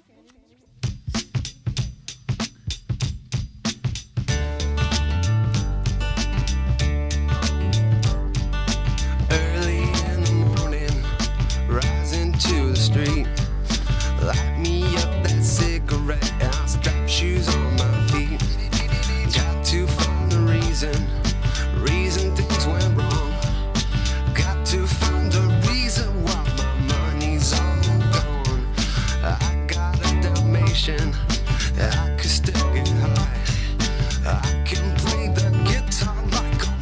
Early in the morning, rising to the street. Light me up that cigarette and I'll strap shoes on my feet. Got to find the reason things went wrong. Got to find the reason why my money's all gone. I got a Dalmatian, I could still get high. I can play the guitar like a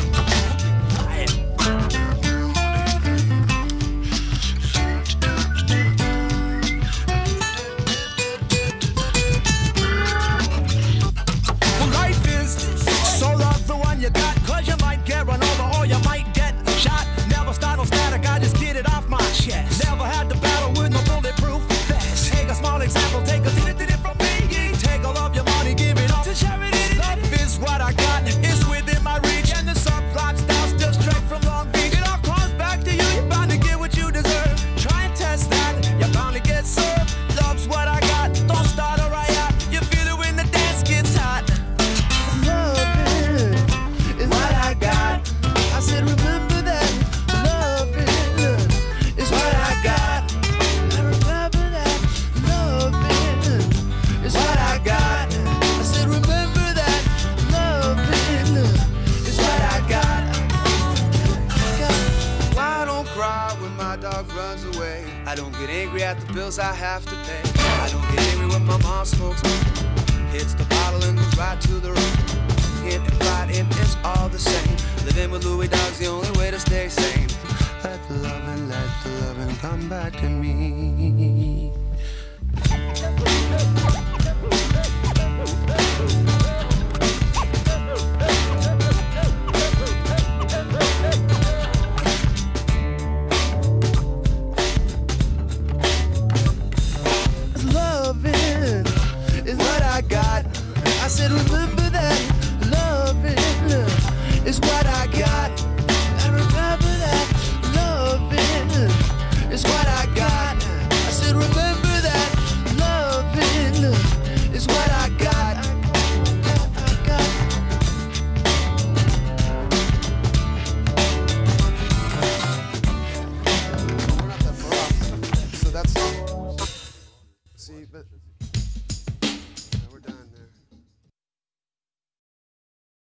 you got, cause you might get run over or you might get shot. Never start no static, I just get it off my chest. Never had to battle with no bulletproof vest. Take a small example, take a tidbit from me. Take all of your money, give it all to charity. Love is what I got, it's within my reach. And the subplot styles still straight from Long Beach. It all comes back to you, you're bound to get what you deserve. Try and test that, you're bound to get served. Love's what I got, don't start a riot. You feel it when the dance gets hot. I said, remember that loving is what I got. I remember that loving is what I got. I said, remember that loving is what I got. Why don't cry when my dog runs away? I don't get angry at the bills I have to pay. I don't get angry when my mom smokes weed, hits the bottle and goes right to the room. Hit and fighting, it's all the same. Living with Louis Dog's the only way to stay sane. Let the loving come back to me.